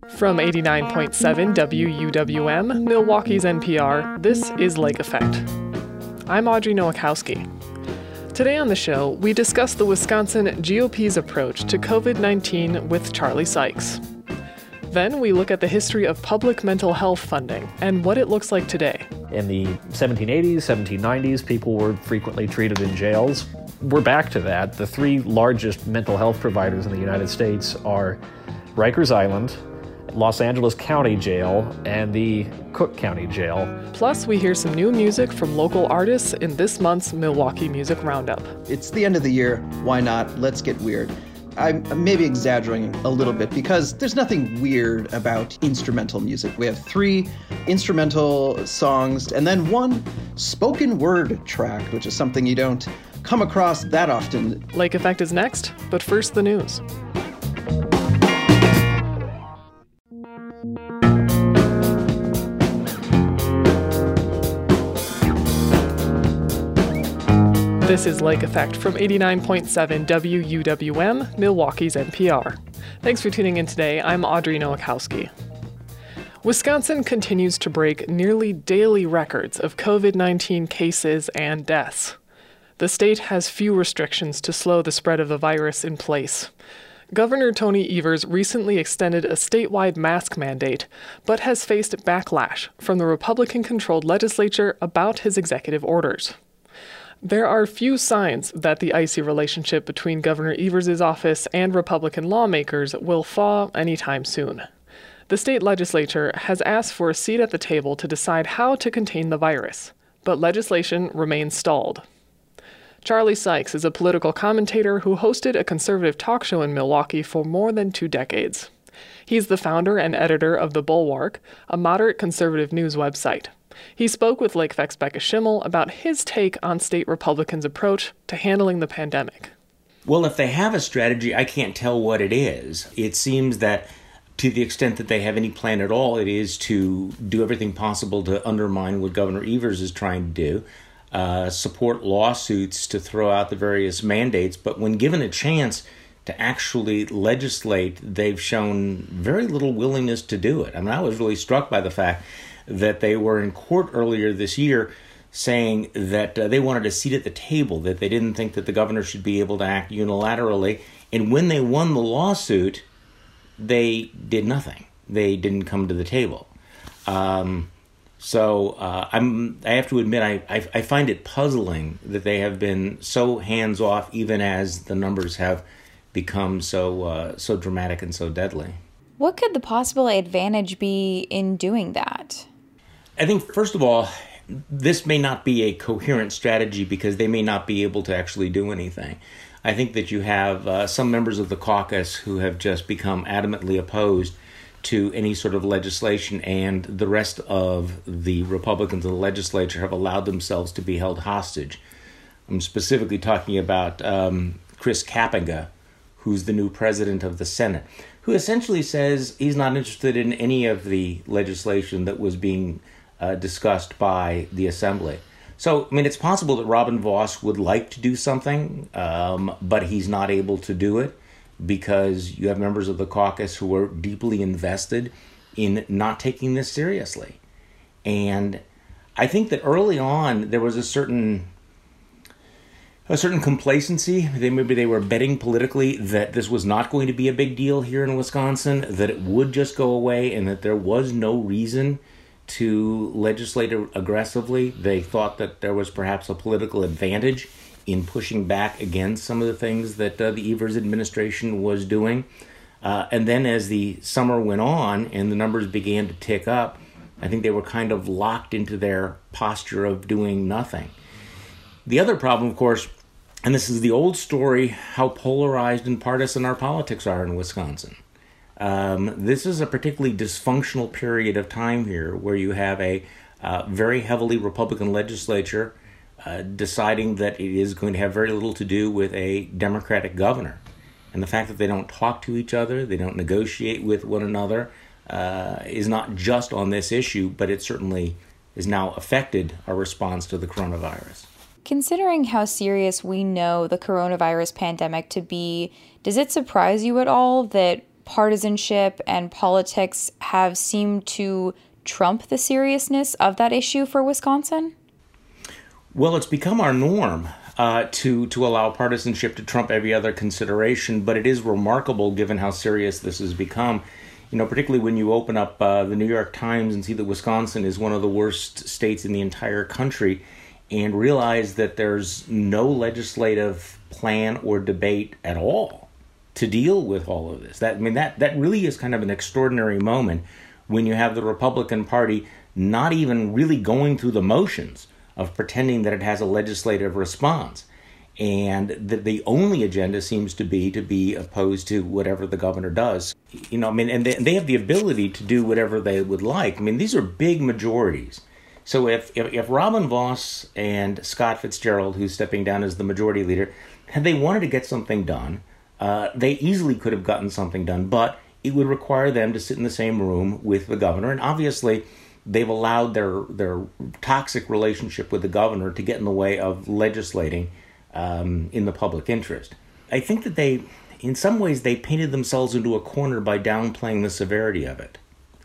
From 89.7 WUWM, Milwaukee's NPR, this is Lake Effect. I'm Audrey Nowakowski. Today on the show, we discuss the Wisconsin GOP's approach to COVID-19 with Charlie Sykes. Then we look at the history of public mental health funding and what it looks like today. In the 1780s, 1790s, people were frequently treated in jails. We're back to that. The three largest mental health providers in the United States are Rikers Island, Los Angeles County Jail, and the Cook County Jail. Plus, we hear some new music from local artists in this month's Milwaukee Music Roundup. It's the end of the year. Why not? Let's get weird. I'm maybe exaggerating a little bit because there's nothing weird about instrumental music. We have 3 instrumental songs and then 1 spoken word track, which is something you don't come across that often. Lake Effect is next, but first the news. This is Lake Effect from 89.7 WUWM, Milwaukee's NPR. Thanks for tuning in today. I'm Audrey Nowakowski. Wisconsin continues to break nearly daily records of COVID-19 cases and deaths. The state has few restrictions to slow the spread of the virus in place. Governor Tony Evers recently extended a statewide mask mandate, but has faced backlash from the Republican-controlled legislature about his executive orders. There are few signs that the icy relationship between Governor Evers' office and Republican lawmakers will thaw anytime soon. The state legislature has asked for a seat at the table to decide how to contain the virus, but legislation remains stalled. Charlie Sykes is a political commentator who hosted a conservative talk show in Milwaukee for more than 2 decades. He's the founder and editor of The Bulwark, a moderate conservative news website. He spoke with Lake Effect's Becca Schimmel about his take on state Republicans' approach to handling the pandemic. Well, if they have a strategy, I can't tell what it is. It seems that to the extent that they have any plan at all, it is to do everything possible to undermine what Governor Evers is trying to do, support lawsuits to throw out the various mandates. But when given a chance to actually legislate, they've shown very little willingness to do it. I mean, I was really struck by the fact that they were in court earlier this year saying that they wanted a seat at the table, that they didn't think that the governor should be able to act unilaterally. And when they won the lawsuit, they did nothing. They didn't come to the table. I have to admit, I find it puzzling that they have been so hands-off, even as the numbers have become so dramatic and so deadly. What could the possible advantage be in doing that? I think, first of all, this may not be a coherent strategy because they may not be able to actually do anything. I think that you have some members of the caucus who have just become adamantly opposed to any sort of legislation, and the rest of the Republicans in the legislature have allowed themselves to be held hostage. I'm specifically talking about Chris Kapenga, who's the new president of the Senate, who essentially says he's not interested in any of the legislation that was being discussed by the Assembly. So, I mean, it's possible that Robin Vos would like to do something, but he's not able to do it because you have members of the caucus who are deeply invested in not taking this seriously. And I think that early on there was a certain complacency. Maybe they were betting politically that this was not going to be a big deal here in Wisconsin, that it would just go away, and that there was no reason to legislate aggressively. They thought that there was perhaps a political advantage in pushing back against some of the things that the Evers administration was doing. And then as the summer went on and the numbers began to tick up, I think they were kind of locked into their posture of doing nothing. The other problem, of course, and this is the old story, how polarized and partisan our politics are in Wisconsin. This is a particularly dysfunctional period of time here where you have a very heavily Republican legislature deciding that it is going to have very little to do with a Democratic governor. And the fact that they don't talk to each other, they don't negotiate with one another, is not just on this issue, but it certainly has now affected our response to the coronavirus. Considering how serious we know the coronavirus pandemic to be, does it surprise you at all that partisanship and politics have seemed to trump the seriousness of that issue for Wisconsin? Well, it's become our norm to allow partisanship to trump every other consideration, but it is remarkable given how serious this has become. Particularly when you open up the New York Times and see that Wisconsin is one of the worst states in the entire country, and realize that there's no legislative plan or debate at all to deal with all of this. That really is kind of an extraordinary moment when you have the Republican Party not even really going through the motions of pretending that it has a legislative response. And the only agenda seems to be opposed to whatever the governor does. And they have the ability to do whatever they would like. These are big majorities. So if Robin Vos and Scott Fitzgerald, who's stepping down as the majority leader, had they wanted to get something done, they easily could have gotten something done, but it would require them to sit in the same room with the governor. And obviously, they've allowed their toxic relationship with the governor to get in the way of legislating in the public interest. I think that in some ways, they painted themselves into a corner by downplaying the severity of it.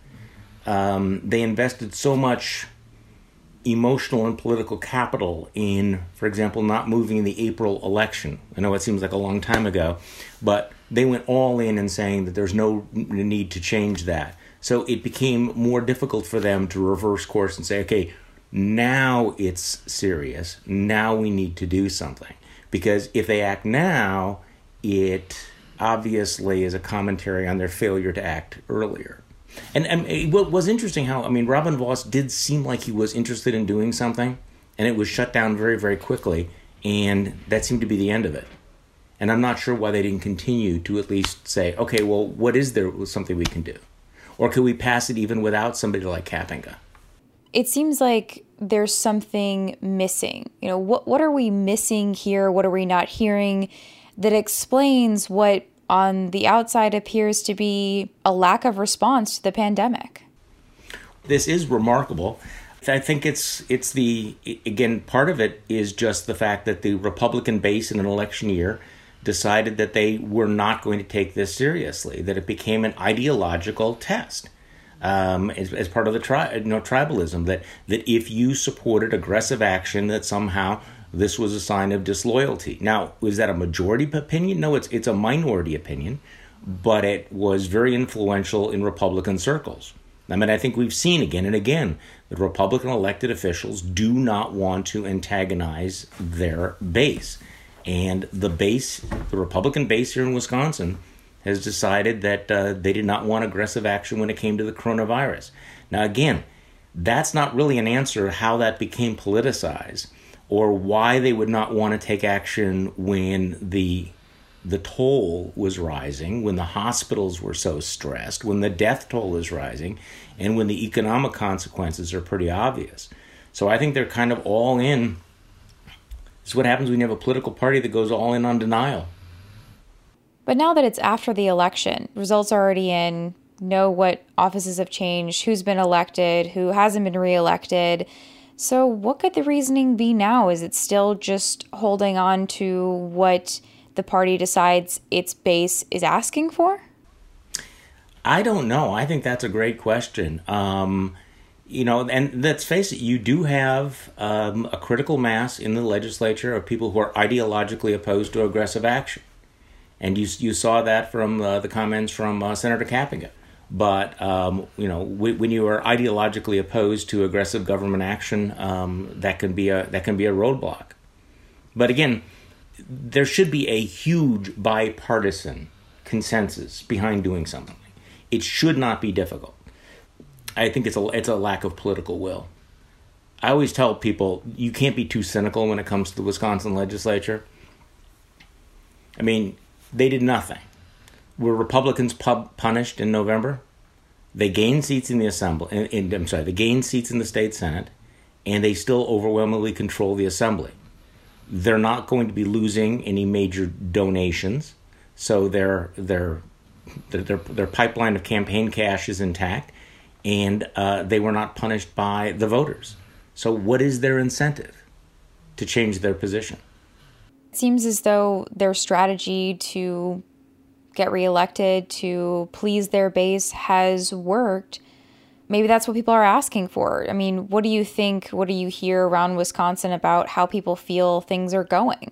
They invested so much emotional and political capital in, for example, not moving in the April election. I know it seems like a long time ago, but they went all in saying that there's no need to change that. So it became more difficult for them to reverse course and say, okay, now it's serious. Now we need to do something. Because if they act now, it obviously is a commentary on their failure to act earlier. And what was interesting how, Robin Vos did seem like he was interested in doing something, and it was shut down very, very quickly, and that seemed to be the end of it. And I'm not sure why they didn't continue to at least say, okay, well, what is there something we can do? Or could we pass it even without somebody like Kapenga? It seems like there's something missing. What are we missing here? What are we not hearing that explains what on the outside appears to be a lack of response to the pandemic? This is remarkable. I think again, part of it is just the fact that the Republican base in an election year decided that they were not going to take this seriously, that it became an ideological test. As part of the tribalism, that if you supported aggressive action, that somehow this was a sign of disloyalty. Now, is that a majority opinion? No, it's a minority opinion, but it was very influential in Republican circles. I think we've seen again and again that Republican elected officials do not want to antagonize their base. And the Republican base here in Wisconsin has decided that they did not want aggressive action when it came to the coronavirus. Now, again, that's not really an answer how that became politicized or why they would not want to take action when the toll was rising, when the hospitals were so stressed, when the death toll was rising, and when the economic consequences are pretty obvious. So I think they're kind of all in. It's what happens when you have a political party that goes all in on denial. But now that it's after the election, results are already in, know what offices have changed, who's been elected, who hasn't been reelected. So what could the reasoning be now? Is it still just holding on to what the party decides its base is asking for? I don't know. I think that's a great question. And let's face it, you do have a critical mass in the legislature of people who are ideologically opposed to aggressive action. And you saw that from the comments from Senator Kapenga. But, when you are ideologically opposed to aggressive government action, that can be a roadblock. But again, there should be a huge bipartisan consensus behind doing something. It should not be difficult. I think it's a lack of political will. I always tell people you can't be too cynical when it comes to the Wisconsin legislature. They did nothing. Were Republicans punished in November? They gained seats in the Assembly. They gained seats in the state Senate, and they still overwhelmingly control the Assembly. They're not going to be losing any major donations, so their pipeline of campaign cash is intact, and they were not punished by the voters. So what is their incentive to change their position? It seems as though their strategy to get reelected to please their base has worked, maybe that's what people are asking for. I mean, what do you think, what do you hear around Wisconsin about how people feel things are going?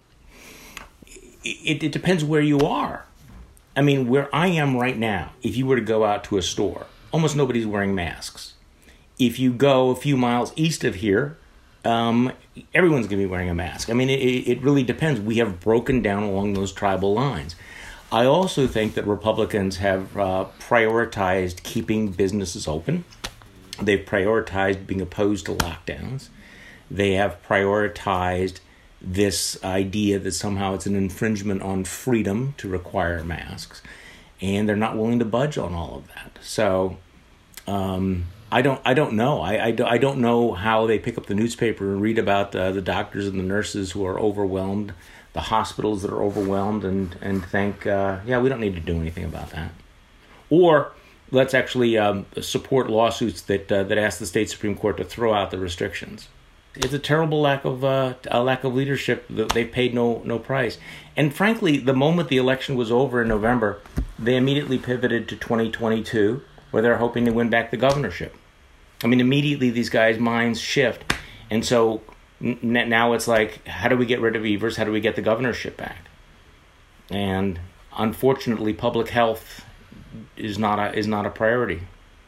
It depends where you are. I mean, where I am right now, if you were to go out to a store, almost nobody's wearing masks. If you go a few miles east of here, everyone's going to be wearing a mask. I mean, it really depends. We have broken down along those tribal lines. I also think that Republicans have prioritized keeping businesses open. They've prioritized being opposed to lockdowns. They have prioritized this idea that somehow it's an infringement on freedom to require masks. And they're not willing to budge on all of that. So I don't know. I don't know how they pick up the newspaper and read about the doctors and the nurses who are overwhelmed, the hospitals that are overwhelmed, and think, yeah, we don't need to do anything about that. Or let's actually support lawsuits that ask the state Supreme Court to throw out the restrictions. It's a terrible lack of leadership. They've paid no price. And frankly, the moment the election was over in November, they immediately pivoted to 2022, where they're hoping to win back the governorship. I mean, immediately these guys' minds shift. And so now it's like, how do we get rid of Evers? How do we get the governorship back? And unfortunately, public health is not a priority.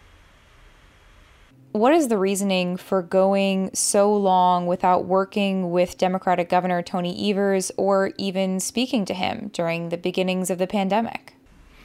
What is the reasoning for going so long without working with Democratic Governor Tony Evers or even speaking to him during the beginnings of the pandemic?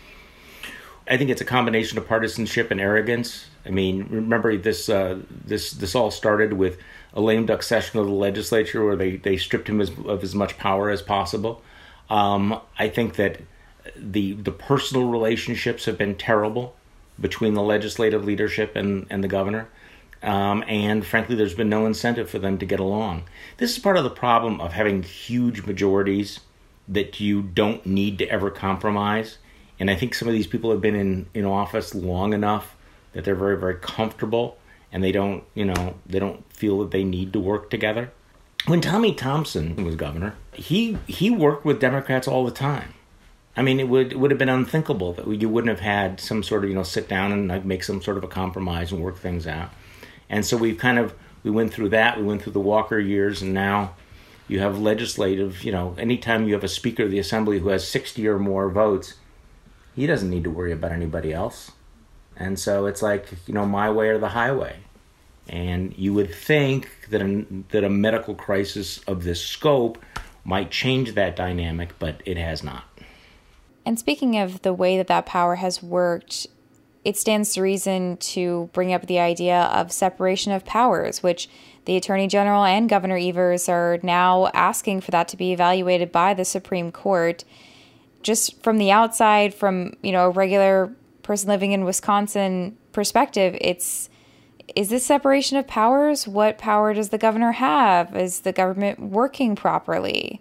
I think it's a combination of partisanship and arrogance. I mean, remember this all started with a lame duck session of the legislature where they stripped him of as much power as possible. I think that the personal relationships have been terrible between the legislative leadership and the governor. And frankly, there's been no incentive for them to get along. This is part of the problem of having huge majorities that you don't need to ever compromise. And I think some of these people have been in office long enough that they're very, very comfortable, and they don't feel that they need to work together. When Tommy Thompson was governor, he worked with Democrats all the time. I mean, it would have been unthinkable that you wouldn't have had some sort of, sit down and make some sort of a compromise and work things out. And so we went through that. We went through the Walker years, and now you have legislative, anytime you have a Speaker of the Assembly who has 60 or more votes, he doesn't need to worry about anybody else. And so it's like, my way or the highway. And you would think that a medical crisis of this scope might change that dynamic, but it has not. And speaking of the way that power has worked, it stands to reason to bring up the idea of separation of powers, which the Attorney General and Governor Evers are now asking for that to be evaluated by the Supreme Court. Just from the outside, from a regular person living in Wisconsin perspective, is this separation of powers? What power does the governor have? Is the government working properly?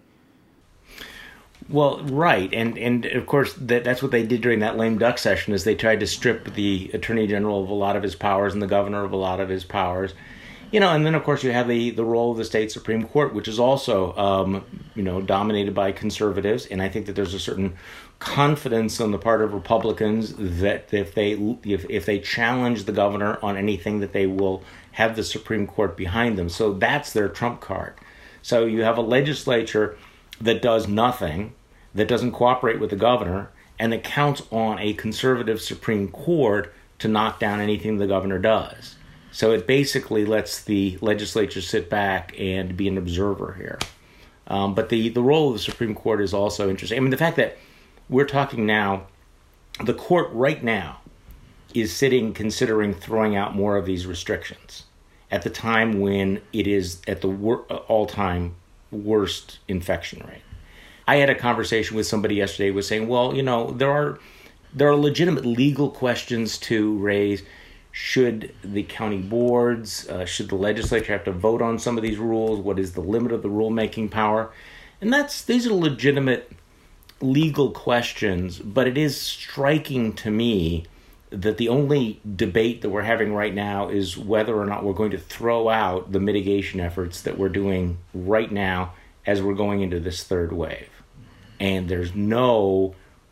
Well, right, and of course that's what they did during that lame duck session, is they tried to strip the Attorney General of a lot of his powers and the governor of a lot of his powers. And then of course you have the role of the state Supreme Court, which is also dominated by conservatives, and I think that there's a certain confidence on the part of Republicans that if they challenge the governor on anything, that they will have the Supreme Court behind them. So that's their trump card. So you have a legislature that does nothing, that doesn't cooperate with the governor, and that counts on a conservative Supreme Court to knock down anything the governor does. So it basically lets the legislature sit back and be an observer here. But the role of the Supreme Court is also interesting. I mean, the fact that we're talking now, the court right now is sitting considering throwing out more of these restrictions at the time when it is at the all-time worst infection rate. I had a conversation with somebody yesterday who was saying, well, there are legitimate legal questions to raise. Should the county boards, should the legislature have to vote on some of these rules? What is the limit of the rulemaking power? And these are legitimate legal questions, but it is striking to me that the only debate that we're having right now is whether or not we're going to throw out the mitigation efforts that we're doing right now as we're going into this third wave. And there's no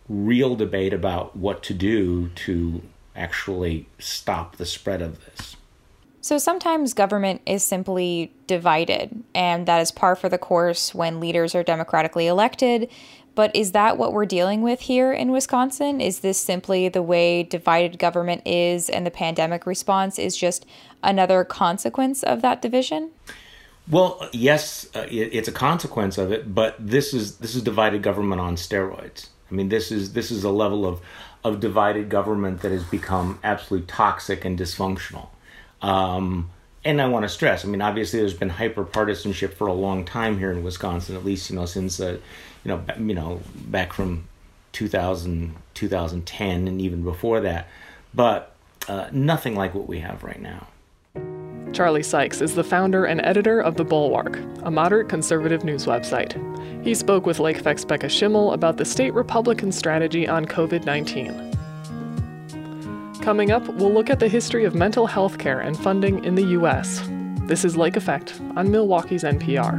real debate about what to do to actually stop the spread of this. So sometimes government is simply divided, and that is par for the course when leaders are democratically elected. But is that what we're dealing with here in Wisconsin? Is this simply the way divided government is, and the pandemic response is just another consequence of that division? Well, yes, it's a consequence of it, but this is divided government on steroids. I mean, this is a level of divided government that has become absolutely toxic and dysfunctional. And I want to stress, I mean, obviously there's been hyper-partisanship for a long time here in Wisconsin, at least, since, back from 2010 and even before that. But nothing like what we have right now. Charlie Sykes is the founder and editor of The Bulwark, a moderate conservative news website. He spoke with Lake Effect's Becca Schimmel about the state Republican strategy on COVID-19. Coming up, we'll look at the history of mental health care and funding in the U.S. This is Lake Effect on Milwaukee's NPR.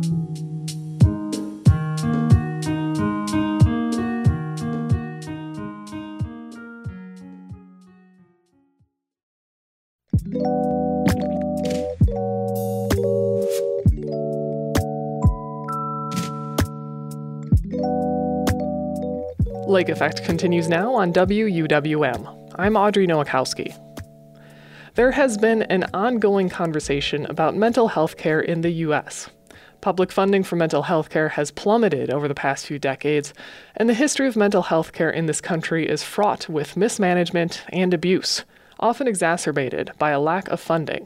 Lake Effect continues now on WUWM. I'm Audrey Nowakowski. There has been an ongoing conversation about mental health care in the U.S. Public funding for mental health care has plummeted over the past few decades, and the history of mental health care in this country is fraught with mismanagement and abuse, often exacerbated by a lack of funding.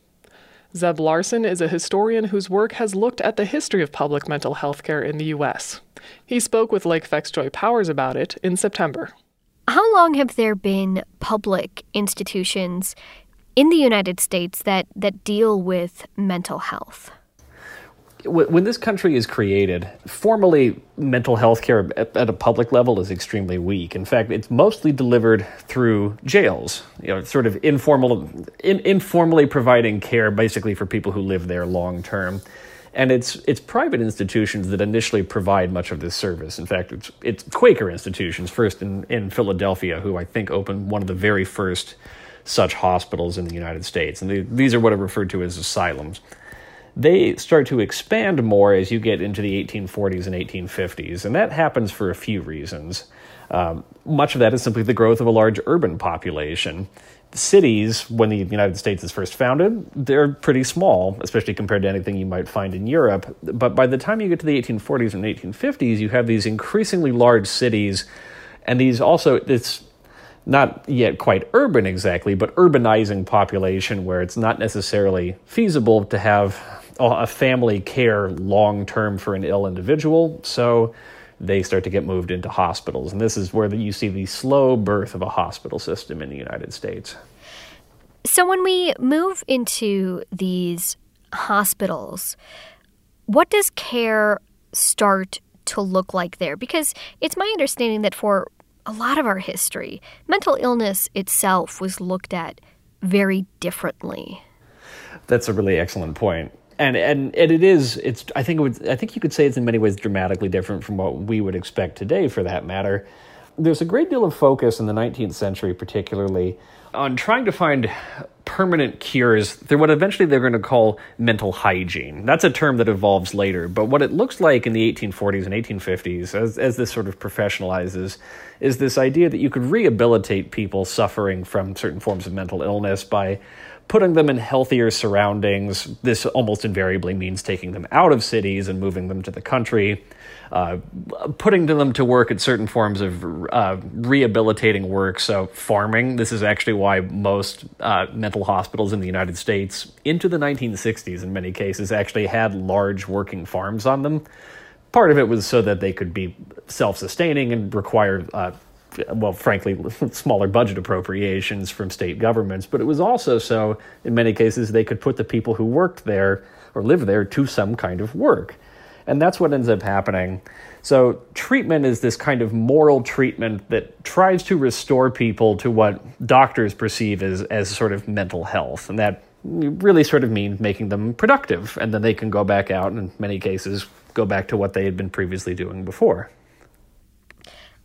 Zeb Larson is a historian whose work has looked at the history of public mental health care in the U.S. He spoke with Lake Effect's Joy Powers about it in September. How long have there been public institutions in the United States that deal with mental health? When this country is created, formally mental health care at a public level is extremely weak. In fact, it's mostly delivered through jails, sort of informally providing care basically for people who live there long term. And it's private institutions that initially provide much of this service. In fact, it's Quaker institutions, first in Philadelphia, who I think opened one of the very first such hospitals in the United States. And these are what are referred to as asylums. They start to expand more as you get into the 1840s and 1850s, and that happens for a few reasons. Much of that is simply the growth of a large urban population. Cities, when the United States is first founded, they're pretty small, especially compared to anything you might find in Europe. But by the time you get to the 1840s and 1850s, you have these increasingly large cities, and these also, it's not yet quite urban exactly, but urbanizing population where it's not necessarily feasible to have a family care long-term for an ill individual, so they start to get moved into hospitals. And this is where you see the slow birth of a hospital system in the United States. So when we move into these hospitals, what does care start to look like there? Because it's my understanding that for a lot of our history, mental illness itself was looked at very differently. That's a really excellent point. And it is, I think you could say it's in many ways dramatically different from what we would expect today, for that matter. There's a great deal of focus in the 19th century, particularly, on trying to find permanent cures through what eventually they're going to call mental hygiene. That's a term that evolves later, but what it looks like in the 1840s and 1850s, as this sort of professionalizes, is this idea that you could rehabilitate people suffering from certain forms of mental illness by putting them in healthier surroundings. This almost invariably means taking them out of cities and moving them to the country, putting them to work at certain forms of rehabilitating work. So farming, this is actually why most mental hospitals in the United States into the 1960s in many cases actually had large working farms on them. Part of it was so that they could be self-sustaining and require frankly, smaller budget appropriations from state governments, but it was also so, in many cases, they could put the people who worked there or lived there to some kind of work. And that's what ends up happening. So treatment is this kind of moral treatment that tries to restore people to what doctors perceive as sort of mental health. And that really sort of means making them productive. And then they can go back out and, in many cases, go back to what they had been previously doing before.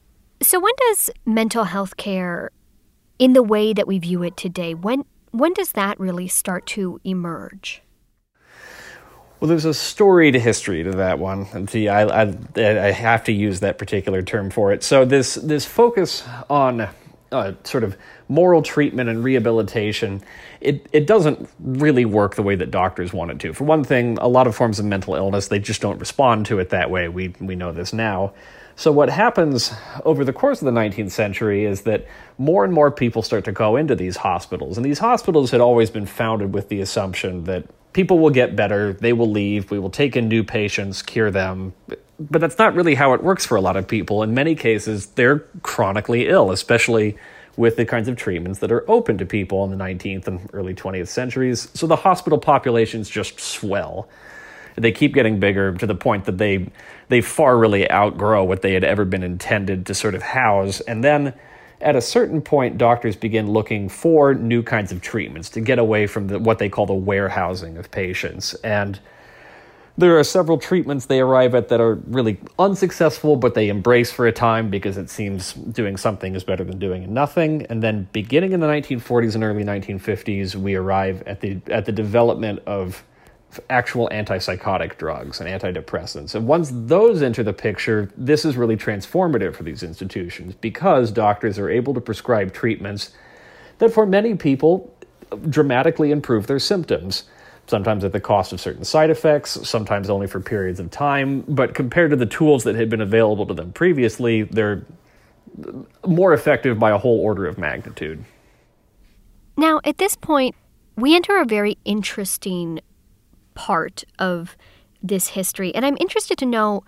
So when does mental health care, in the way that we view it today, when does that really start to emerge? Well, there's a storied history to that one. And see, I have to use that particular term for it. So this focus on sort of moral treatment and rehabilitation, it doesn't really work the way that doctors want it to. For one thing, a lot of forms of mental illness, they just don't respond to it that way. We know this now. So what happens over the course of the 19th century is that more and more people start to go into these hospitals. And these hospitals had always been founded with the assumption that people will get better, they will leave, we will take in new patients, cure them. But that's not really how it works for a lot of people. In many cases, they're chronically ill, especially with the kinds of treatments that are open to people in the 19th and early 20th centuries. So the hospital populations just swell. They keep getting bigger to the point that they far really outgrow what they had ever been intended to sort of house. And then at a certain point, doctors begin looking for new kinds of treatments to get away from what they call the warehousing of patients. And there are several treatments they arrive at that are really unsuccessful, but they embrace for a time because it seems doing something is better than doing nothing. And then beginning in the 1940s and early 1950s, we arrive at the development of actual antipsychotic drugs and antidepressants. And once those enter the picture, this is really transformative for these institutions because doctors are able to prescribe treatments that for many people dramatically improve their symptoms, sometimes at the cost of certain side effects, sometimes only for periods of time. But compared to the tools that had been available to them previously, they're more effective by a whole order of magnitude. Now, at this point, we enter a very interesting part of this history. And I'm interested to know,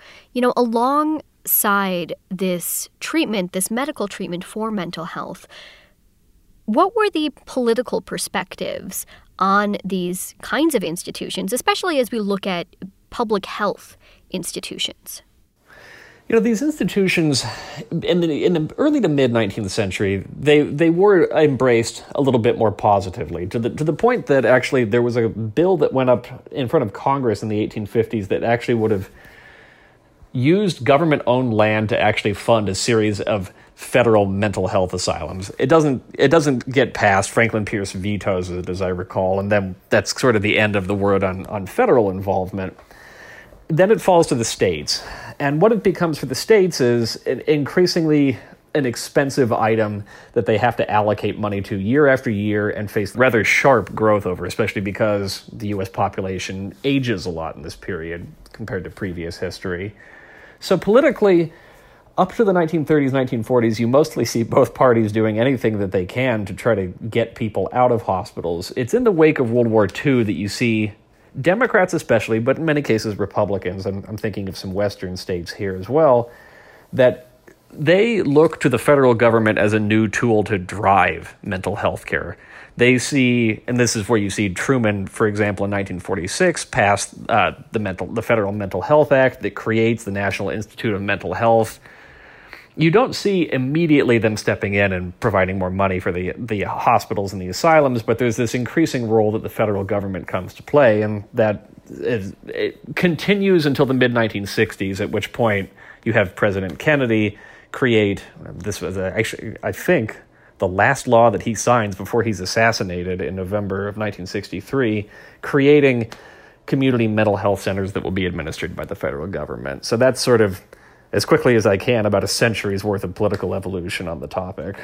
alongside this treatment, this medical treatment for mental health, what were the political perspectives on these kinds of institutions, especially as we look at public health institutions? These institutions in the early to mid 19th century, they were embraced a little bit more positively to the point that actually there was a bill that went up in front of Congress in the 1850s that actually would have used government-owned land to actually fund a series of federal mental health asylums. It doesn't get past. Franklin Pierce vetoes it, as I recall, and then that's sort of the end of the word on federal involvement. Then it falls to the states. And what it becomes for the states is increasingly an expensive item that they have to allocate money to year after year and face rather sharp growth over, especially because the U.S. population ages a lot in this period compared to previous history. So politically, up to the 1930s, 1940s, you mostly see both parties doing anything that they can to try to get people out of hospitals. It's in the wake of World War II that you see Democrats especially, but in many cases Republicans, I'm thinking of some Western states here as well, that they look to the federal government as a new tool to drive mental health care. They see, and this is where you see Truman, for example, in 1946, pass the Federal Mental Health Act that creates the National Institute of Mental Health. You don't see immediately them stepping in and providing more money for the hospitals and the asylums, but there's this increasing role that the federal government comes to play, and that it continues until the mid-1960s, at which point you have President Kennedy create, this was actually, I think, the last law that he signs before he's assassinated in November of 1963, creating community mental health centers that will be administered by the federal government. So that's sort of, as quickly as I can, about a century's worth of political evolution on the topic.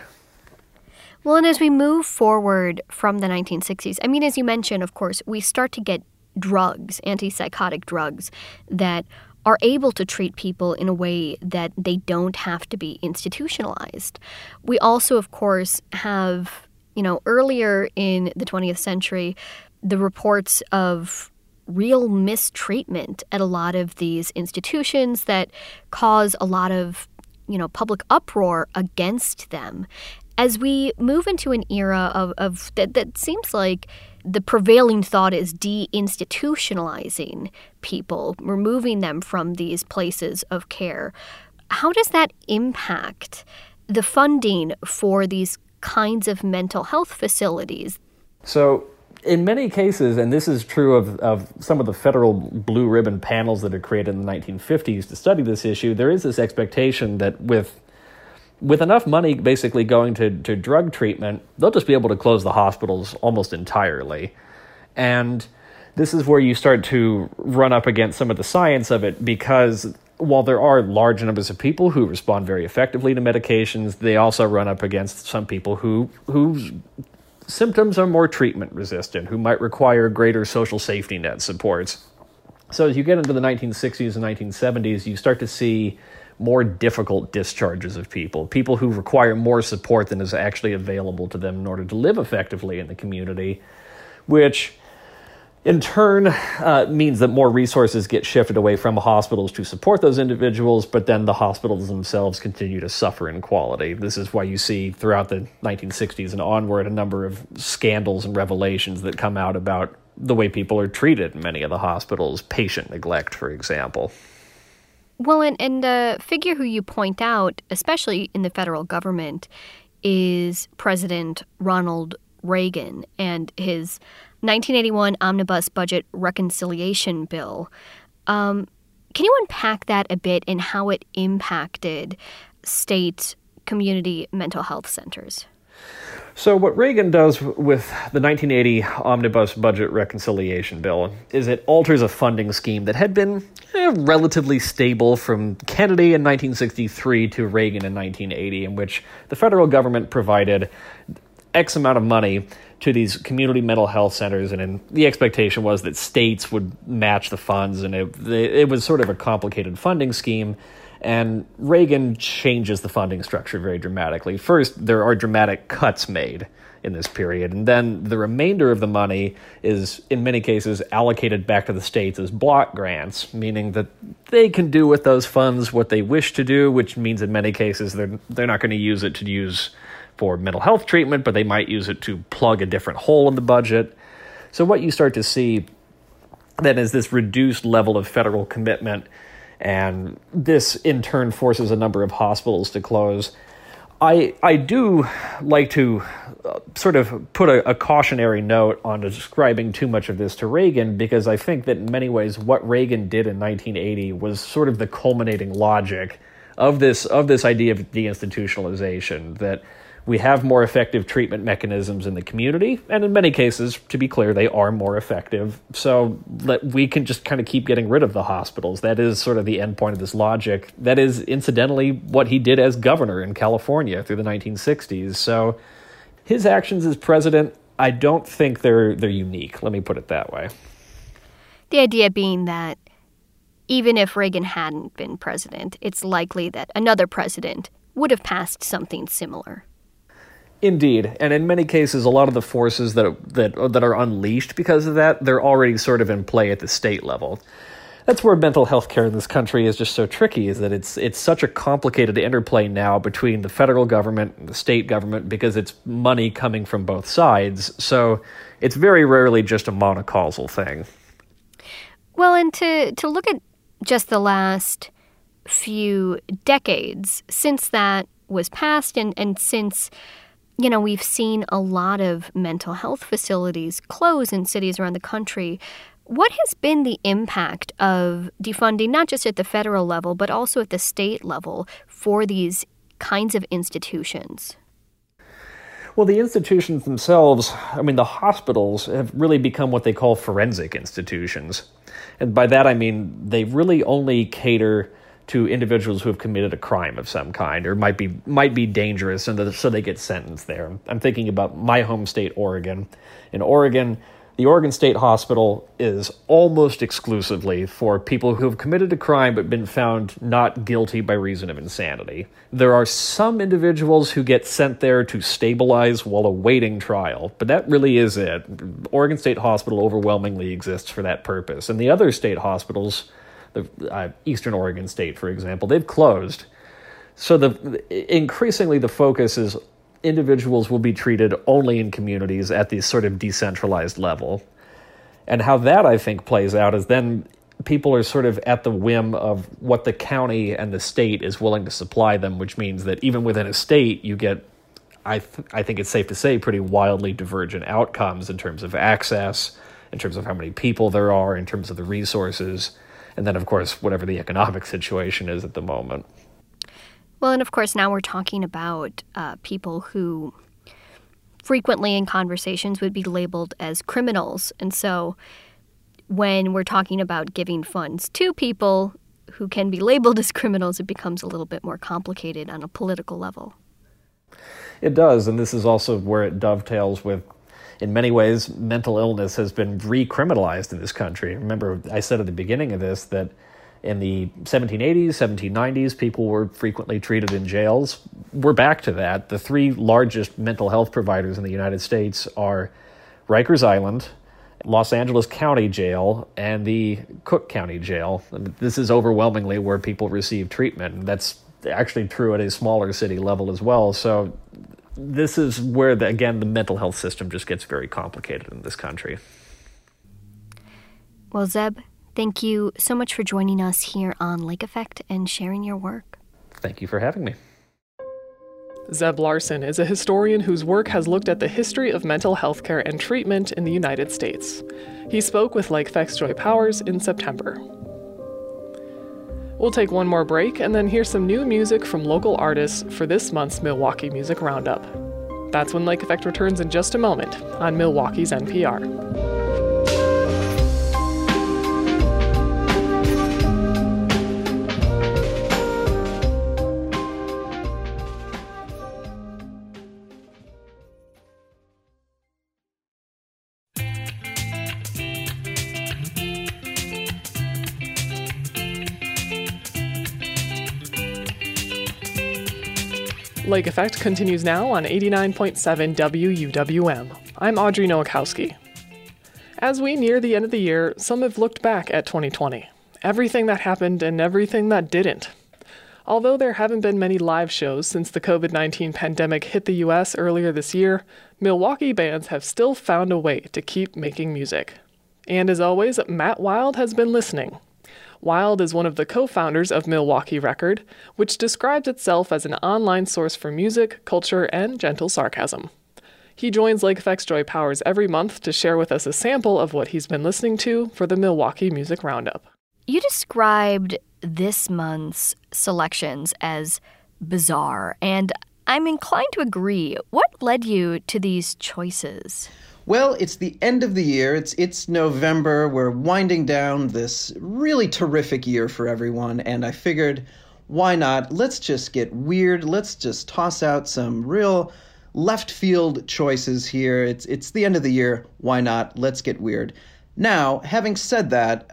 Well, and as we move forward from the 1960s, as you mentioned, of course, we start to get drugs, antipsychotic drugs, that are able to treat people in a way that they don't have to be institutionalized. We also, of course, have, earlier in the 20th century, the reports of real mistreatment at a lot of these institutions that cause a lot of, public uproar against them. As we move into an era of that seems like the prevailing thought is deinstitutionalizing people, removing them from these places of care. How does that impact the funding for these kinds of mental health facilities? So in many cases, and this is true of some of the federal blue ribbon panels that are created in the 1950s to study this issue, there is this expectation that with with enough money basically going to drug treatment, they'll just be able to close the hospitals almost entirely. And this is where you start to run up against some of the science of it, because while there are large numbers of people who respond very effectively to medications, they also run up against some people whose symptoms are more treatment resistant, who might require greater social safety net supports. So as you get into the 1960s and 1970s, you start to see more difficult discharges of people who require more support than is actually available to them in order to live effectively in the community, which in turn means that more resources get shifted away from hospitals to support those individuals, but then the hospitals themselves continue to suffer in quality. This is why you see throughout the 1960s and onward a number of scandals and revelations that come out about the way people are treated in many of the hospitals, patient neglect, for example. Well, and a figure who you point out, especially in the federal government, is President Ronald Reagan and his 1981 Omnibus Budget Reconciliation Bill. Can you unpack that a bit and how it impacted state community mental health centers? So what Reagan does with the 1980 Omnibus Budget Reconciliation Bill is it alters a funding scheme that had been relatively stable from Kennedy in 1963 to Reagan in 1980, in which the federal government provided X amount of money to these community mental health centers, and the expectation was that states would match the funds, and it was sort of a complicated funding scheme. And Reagan changes the funding structure very dramatically. First, there are dramatic cuts made in this period, and then the remainder of the money is, in many cases, allocated back to the states as block grants, meaning that they can do with those funds what they wish to do, which means in many cases they're not going to use it to use for mental health treatment, but they might use it to plug a different hole in the budget. So what you start to see then is this reduced level of federal commitment, and this in turn forces a number of hospitals to close. I do like to sort of put a cautionary note on describing too much of this to Reagan, because I think that in many ways what Reagan did in 1980 was sort of the culminating logic of this idea of deinstitutionalization, that we have more effective treatment mechanisms in the community, and in many cases, to be clear, they are more effective, so that we can just kind of keep getting rid of the hospitals. That is sort of the end point of this logic. That is, incidentally, what he did as governor in California through the 1960s. So his actions as president, I don't think they're unique. Let me put it that way. The idea being that even if Reagan hadn't been president, it's likely that another president would have passed something similar. Indeed, and in many cases, a lot of the forces that are unleashed because of that, they're already sort of in play at the state level. That's where mental health care in this country is just so tricky, is that it's such a complicated interplay now between the federal government and the state government, because it's money coming from both sides, so it's very rarely just a monocausal thing. Well, and to look at just the last few decades since that was passed, and since we've seen a lot of mental health facilities close in cities around the country. What has been the impact of defunding, not just at the federal level, but also at the state level for these kinds of institutions? Well, the institutions themselves, the hospitals have really become what they call forensic institutions. And by that I mean they really only cater to individuals who have committed a crime of some kind or might be dangerous, and so they get sentenced there. I'm thinking about my home state, Oregon. In Oregon, the Oregon State Hospital is almost exclusively for people who have committed a crime but been found not guilty by reason of insanity. There are some individuals who get sent there to stabilize while awaiting trial, but that really is it. Oregon State Hospital overwhelmingly exists for that purpose. And the other state hospitals, the Eastern Oregon State, for example, they've closed. So increasingly the focus is individuals will be treated only in communities at this sort of decentralized level. And how that, I think, plays out is then people are sort of at the whim of what the county and the state is willing to supply them, which means that even within a state, you get, I think it's safe to say, pretty wildly divergent outcomes in terms of access, in terms of how many people there are, in terms of the resources, and then, of course, whatever the economic situation is at the moment. Well, and of course, now we're talking about people who frequently in conversations would be labeled as criminals. And so when we're talking about giving funds to people who can be labeled as criminals, it becomes a little bit more complicated on a political level. It does, and this is also where it dovetails with, in many ways, mental illness has been recriminalized in this country. Remember, I said at the beginning of this that in the 1780s, 1790s, people were frequently treated in jails. We're back to that. The three largest mental health providers in the United States are Rikers Island, Los Angeles County Jail, and the Cook County Jail. This is overwhelmingly where people receive treatment, and that's actually true at a smaller city level as well. So this is where, again, the mental health system just gets very complicated in this country. Well, Zeb, thank you so much for joining us here on Lake Effect and sharing your work. Thank you for having me. Zeb Larson is a historian whose work has looked at the history of mental health care and treatment in the United States. He spoke with Lake Effect's Joy Powers in September. We'll take one more break and then hear some new music from local artists for this month's Milwaukee Music Roundup. That's when Lake Effect returns in just a moment on Milwaukee's NPR. Lake Effect continues now on 89.7 WUWM. I'm Audrey Nowakowski. As we near the end of the year, some have looked back at 2020. Everything that happened and everything that didn't. Although there haven't been many live shows since the COVID-19 pandemic hit the US earlier this year, Milwaukee bands have still found a way to keep making music. And as always, Matt Wild has been listening. Wild is one of the co-founders of Milwaukee Record, which describes itself as an online source for music, culture, and gentle sarcasm. He joins Lake Effect's Joy Powers every month to share with us a sample of what he's been listening to for the Milwaukee Music Roundup. You described this month's selections as bizarre, and I'm inclined to agree. What led you to these choices? Well, it's the end of the year. It's November. We're winding down this really terrific year for everyone, and I figured, why not? Let's just get weird. Let's just toss out some real left field choices here. It's the end of the year. Why not? Let's get weird. Now, having said that,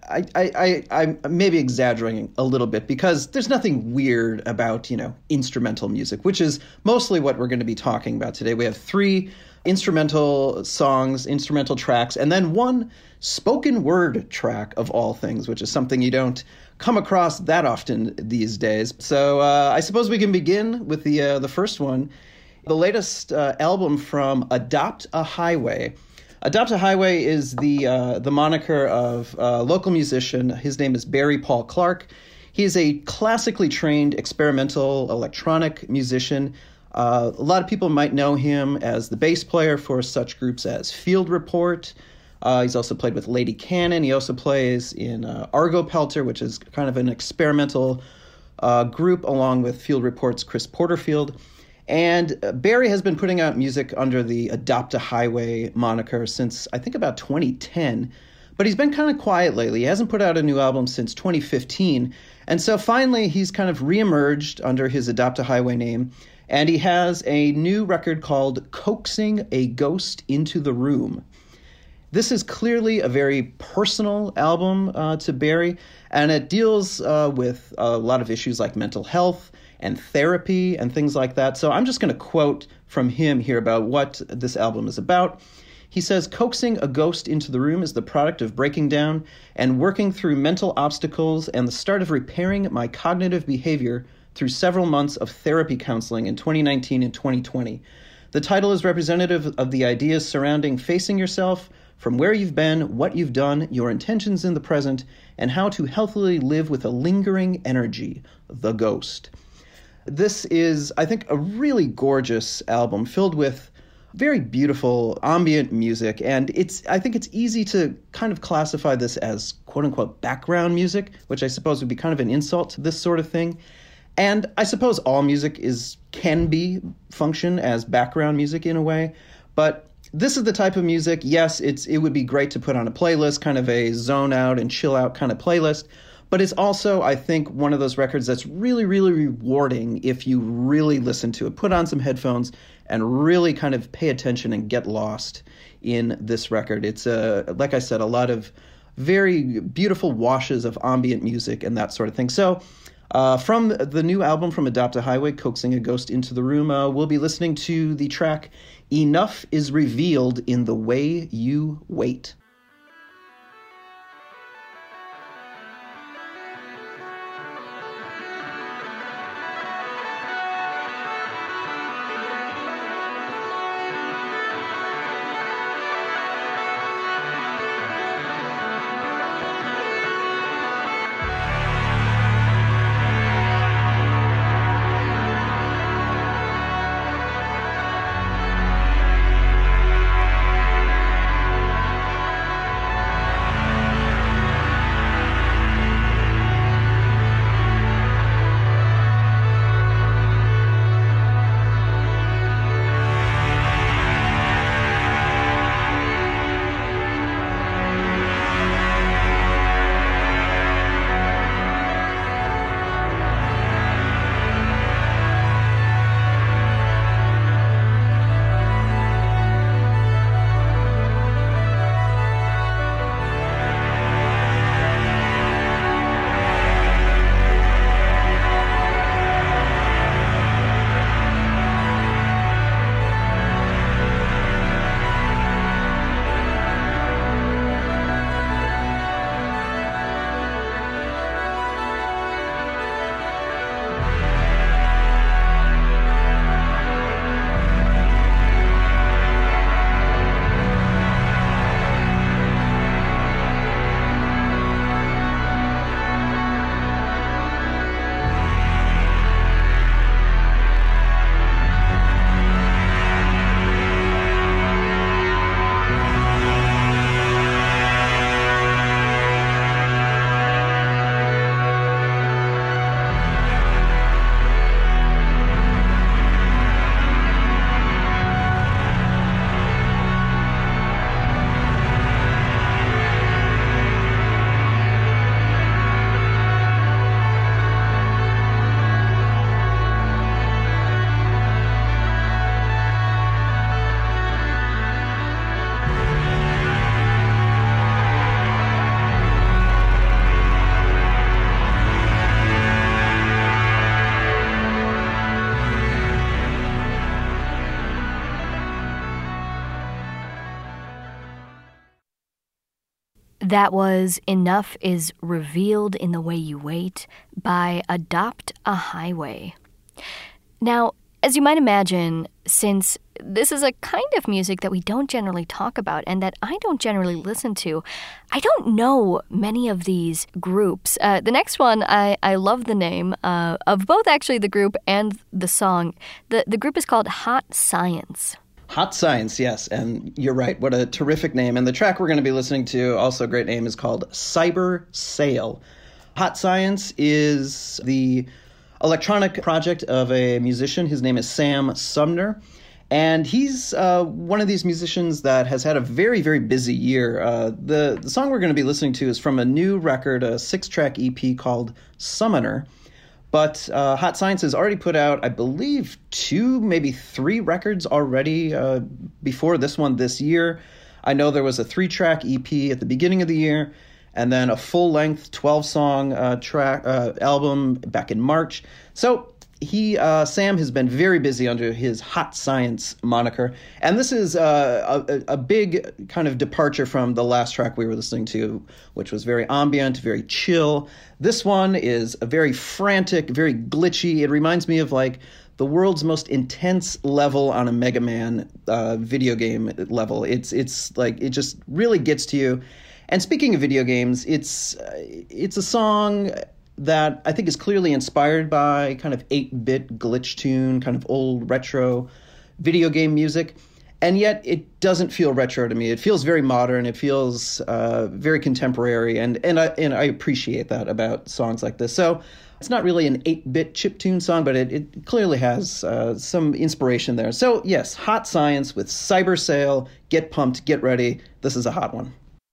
I'm maybe exaggerating a little bit because there's nothing weird about, instrumental music, which is mostly what we're going to be talking about today. We have 3 instrumental songs, instrumental tracks, and then 1 spoken word track of all things, which is something you don't come across that often these days. So I suppose we can begin with the first one, the latest album from Adopt a Highway. Adopt a Highway is the moniker of a local musician. His name is Barry Paul Clark. He is a classically trained experimental electronic musician. A lot of people might know him as the bass player for such groups as Field Report. He's also played with Lady Cannon. He also plays in Argo Pelter, which is kind of an experimental group along with Field Report's Chris Porterfield. And Barry has been putting out music under the Adopt a Highway moniker since, I think, about 2010. But he's been kind of quiet lately. He hasn't put out a new album since 2015. And so finally, he's kind of reemerged under his Adopt a Highway name. And he has a new record called Coaxing a Ghost into the Room. This is clearly a very personal album to Barry, and it deals with a lot of issues like mental health and therapy and things like that. So I'm just going to quote from him here about what this album is about. He says, "Coaxing a ghost into the room is the product of breaking down and working through mental obstacles and the start of repairing my cognitive behavior through several months of therapy counseling in 2019 and 2020. The title is representative of the ideas surrounding facing yourself, from where you've been, what you've done, your intentions in the present, and how to healthily live with a lingering energy, the ghost." This is, I think, a really gorgeous album filled with very beautiful ambient music, and I think it's easy to kind of classify this as quote-unquote background music, which I suppose would be kind of an insult to this sort of thing. And I suppose all music can function as background music in a way, but this is the type of music, yes, it would be great to put on a playlist, kind of a zone out and chill out kind of playlist, but it's also, I think, one of those records that's really, really rewarding if you really listen to it. Put on some headphones and really kind of pay attention and get lost in this record. It's, like I said, a lot of very beautiful washes of ambient music and that sort of thing. So from the new album from Adopt a Highway, Coaxing a Ghost into the Room, we'll be listening to the track Enough is Revealed in the Way You Wait. That was Enough is Revealed in the Way You Wait by Adopt a Highway. Now, as you might imagine, since this is a kind of music that we don't generally talk about and that I don't generally listen to, I don't know many of these groups. The next one, I love the name of both actually the group and the song. The group is called Hot Science. Hot Science, yes, and you're right. What a terrific name. And the track we're going to be listening to, also a great name, is called Cyber Sail. Hot Science is the electronic project of a musician. His name is Sam Sumner, and he's one of these musicians that has had a very, very busy year. The song we're going to be listening to is from a new record, a 6-track EP called Summoner. But Hot Science has already put out, I believe, 2, maybe 3 records already before this one this year. I know there was a 3-track EP at the beginning of the year, and then a full-length 12-song track album back in March. So Sam has been very busy under his Hot Science moniker, and this is a big kind of departure from the last track we were listening to, which was very ambient, very chill. This one is a very frantic, very glitchy. It reminds me of like the world's most intense level on a Mega Man video game level. It's like it just really gets to you. And speaking of video games, it's a song that I think is clearly inspired by kind of 8-bit glitch tune, kind of old retro video game music. And yet it doesn't feel retro to me. It feels very modern. It feels very contemporary, and I appreciate that about songs like this. So it's not really an 8-bit chiptune song, but it clearly has some inspiration there. So yes, Hot Science with Cyber Sail. Get pumped, get ready. This is a hot one.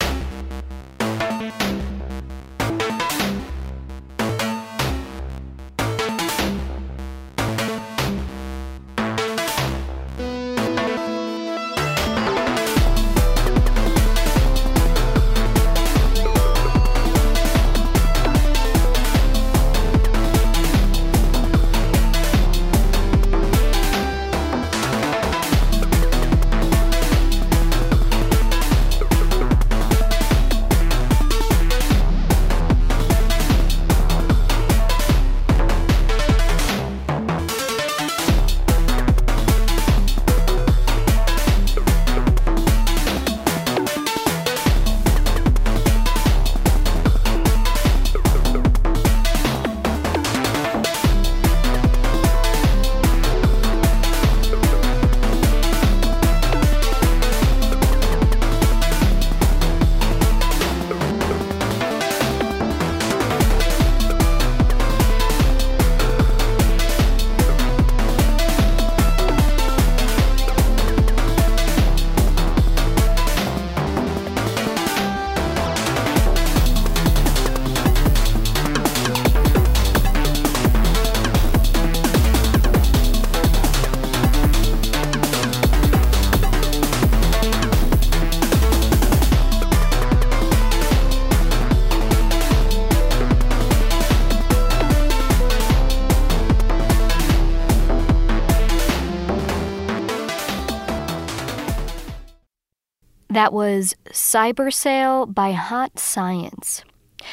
That was Cyber Sail by Hot Science.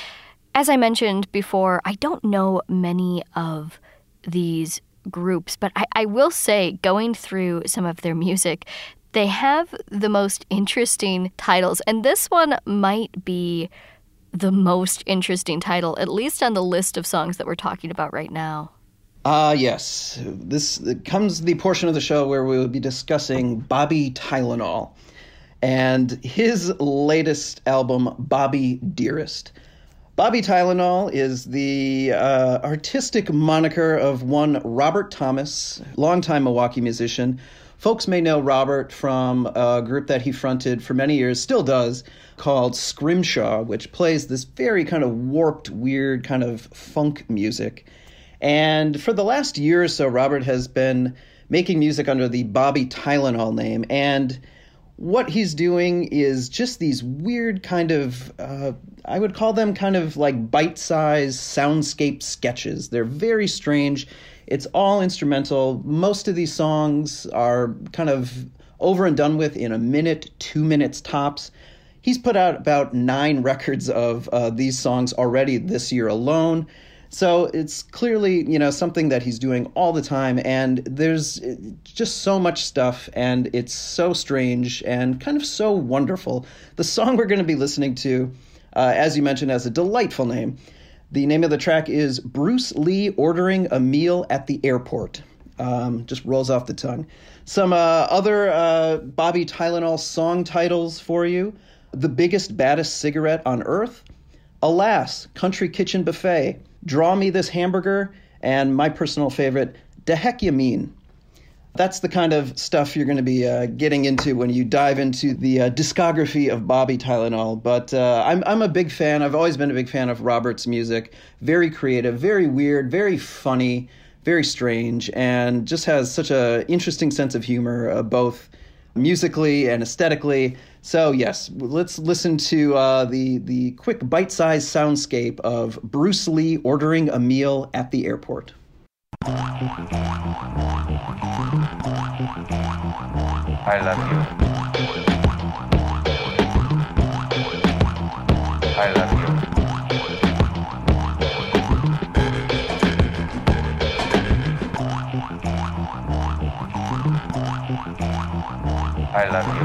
As I mentioned before, I don't know many of these groups, but I will say, going through some of their music, they have the most interesting titles, and this one might be the most interesting title, at least on the list of songs that we're talking about right now. Yes. This comes the portion of the show where we will be discussing Bobby Tylenol and his latest album, Bobby Dearest. Bobby Tylenol is the artistic moniker of one Robert Thomas, longtime Milwaukee musician. Folks may know Robert from a group that he fronted for many years, still does, called Scrimshaw, which plays this very kind of warped, weird kind of funk music. And for the last year or so, Robert has been making music under the Bobby Tylenol name, and what he's doing is just these weird kind of, I would call them kind of like bite-sized soundscape sketches. They're very strange. It's all instrumental. Most of these songs are kind of over and done with in a minute, 2 minutes tops. He's put out about 9 records of these songs already this year alone. So it's clearly, something that he's doing all the time, and there's just so much stuff, and it's so strange and kind of so wonderful. The song we're going to be listening to, as you mentioned, has a delightful name. The name of the track is Bruce Lee Ordering a Meal at the Airport. Just rolls off the tongue. Some other Bobby Tylenol song titles for you. The Biggest, Baddest Cigarette on Earth. Alas, Country Kitchen Buffet. Draw Me This Hamburger, and my personal favorite, De Heck You Mean. That's the kind of stuff you're going to be getting into when you dive into the discography of Bobby Tylenol. But I'm a big fan. I've always been a big fan of Robert's music. Very creative, very weird, very funny, very strange, and just has such an interesting sense of humor, both musically and aesthetically. So yes, let's listen to the quick bite-sized soundscape of Bruce Lee ordering a meal at the airport. I love you. I love you. I love you.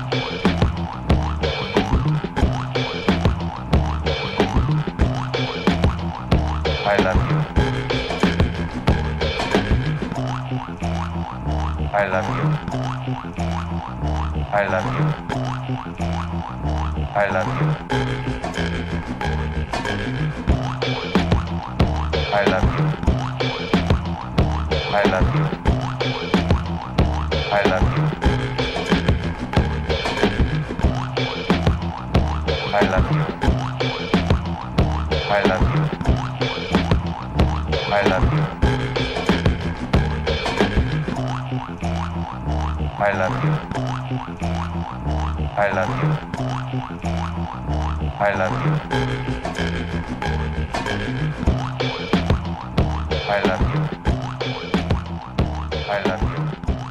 I love you. I love you. I love you. I love you. I love you. I love you. I love you. I love you. I love you. I love you. I love you. I love you. I love you. I love you. I love you.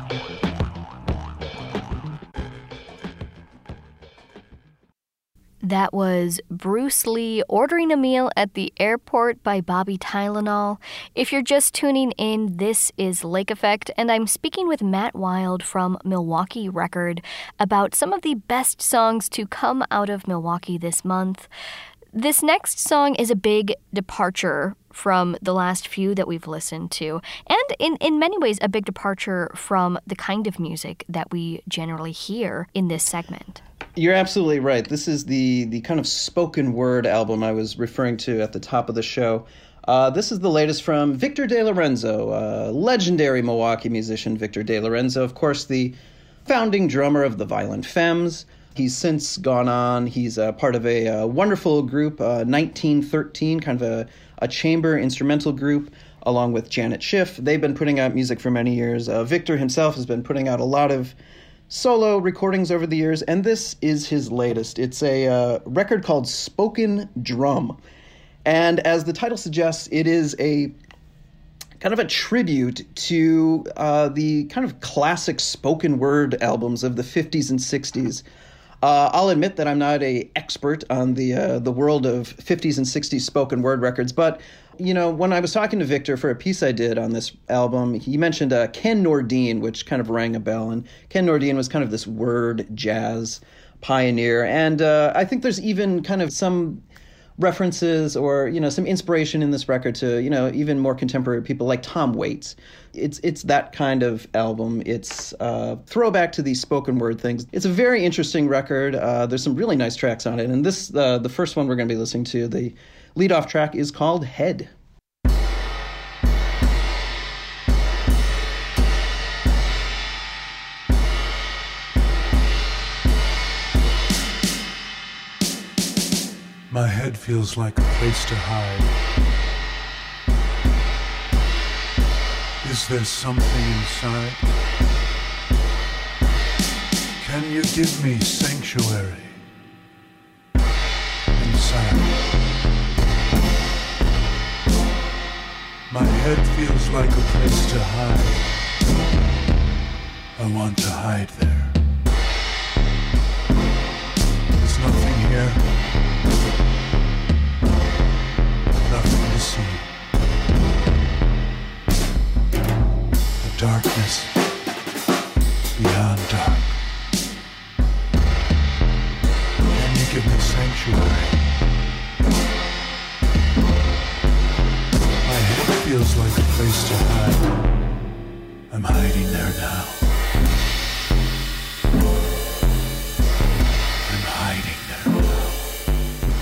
That was Bruce Lee Ordering a Meal at the Airport by Bobby Tylenol. If you're just tuning in, this is Lake Effect, and I'm speaking with Matt Wild from Milwaukee Record about some of the best songs to come out of Milwaukee this month. This next song is a big departure from the last few that we've listened to, and in many ways a big departure from the kind of music that we generally hear in this segment. You're absolutely right. This is the kind of spoken word album I was referring to at the top of the show. This is the latest from Victor DeLorenzo, legendary Milwaukee musician Victor DeLorenzo, of course, the founding drummer of the Violent Femmes. He's since gone on. He's part of a wonderful group, 1913, kind of a chamber instrumental group, along with Janet Schiff. They've been putting out music for many years. Victor himself has been putting out a lot of solo recordings over the years, and this is his latest. It's a record called Spoken Drum. And as the title suggests, it is a kind of a tribute to the kind of classic spoken word albums of the 50s and 60s. I'll admit that I'm not an expert on the world of 50s and 60s spoken word records, but you know, when I was talking to Victor for a piece I did on this album, he mentioned Ken Nordine, which kind of rang a bell. And Ken Nordine was kind of this word jazz pioneer. And I think there's even kind of some references or, you know, some inspiration in this record to, you know, even more contemporary people like Tom Waits. It's that kind of album. It's throwback to these spoken word things. It's a very interesting record. There's some really nice tracks on it. And this, the first one we're going to be listening to, the lead-off track is called Head. My head feels like a place to hide. Is there something inside? Can you give me sanctuary inside? My head feels like a place to hide. I want to hide there. There's nothing here. Nothing to see. The darkness beyond dark. Can you give me sanctuary? My head feels like a place to hide. I'm hiding there now. I'm hiding there now.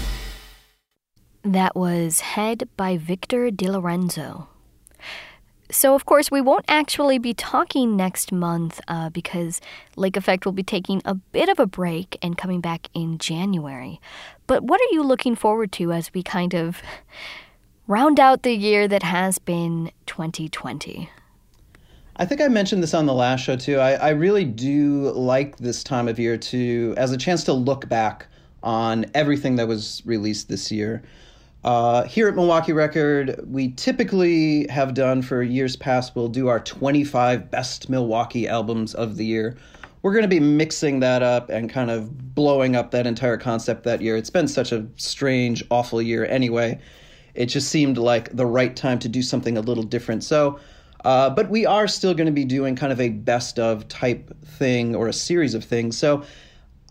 That was Head by Victor DeLorenzo. So, of course, we won't actually be talking next month because Lake Effect will be taking a bit of a break and coming back in January. But what are you looking forward to as we kind of round out the year that has been 2020? I think I mentioned this on the last show, too. I really do like this time of year as a chance to look back on everything that was released this year. Here at Milwaukee Record, we typically have done for years past, we'll do our 25 best Milwaukee albums of the year. We're going to be mixing that up and kind of blowing up that entire concept that year. It's been such a strange, awful year anyway. It just seemed like the right time to do something a little different. So, but we are still going to be doing kind of a best of type thing or a series of things. So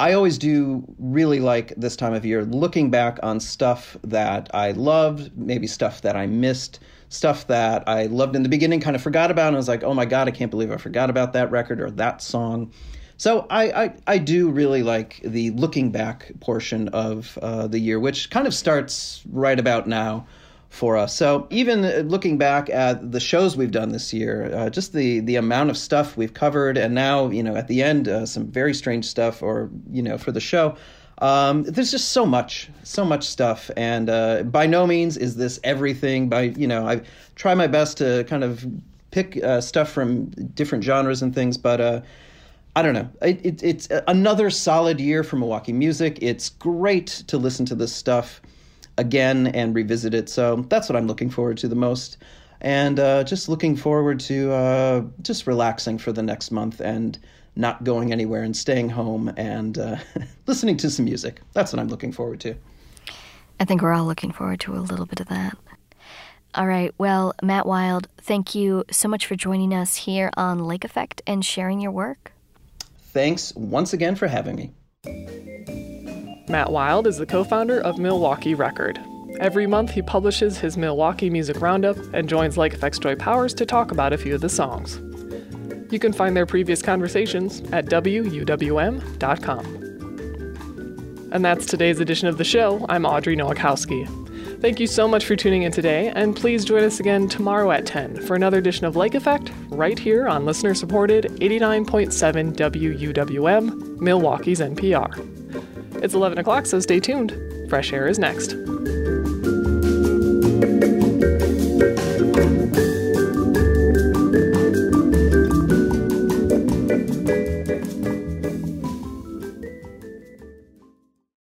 I always do really like this time of year looking back on stuff that I loved, maybe stuff that I missed, stuff that I loved in the beginning, kind of forgot about, and I was like, oh my God, I can't believe I forgot about that record or that song. So I do really like the looking back portion of the year, which kind of starts right about now for us. So even looking back at the shows we've done this year, just the amount of stuff we've covered, and now, at the end, some very strange stuff, or, for the show, there's just so much stuff. And by no means is this everything. I try my best to kind of pick stuff from different genres and things, but I don't know. It's another solid year for Milwaukee music. It's great to listen to this stuff again and revisit it. So that's what I'm looking forward to the most. And just looking forward to just relaxing for the next month and not going anywhere and staying home and listening to some music. That's what I'm looking forward to. I think we're all looking forward to a little bit of that. All right. Well, Matt Wild, thank you so much for joining us here on Lake Effect and sharing your work. Thanks once again for having me. Matt Wild is the co-founder of Milwaukee Record. Every month he publishes his Milwaukee Music Roundup and joins Lake Effect's Joy Powers to talk about a few of the songs. You can find their previous conversations at WUWM.com. And that's today's edition of the show. I'm Audrey Nowakowski. Thank you so much for tuning in today, and please join us again tomorrow at 10 for another edition of Lake Effect, right here on listener-supported 89.7 WUWM, Milwaukee's NPR. It's 11 o'clock, so stay tuned. Fresh Air is next.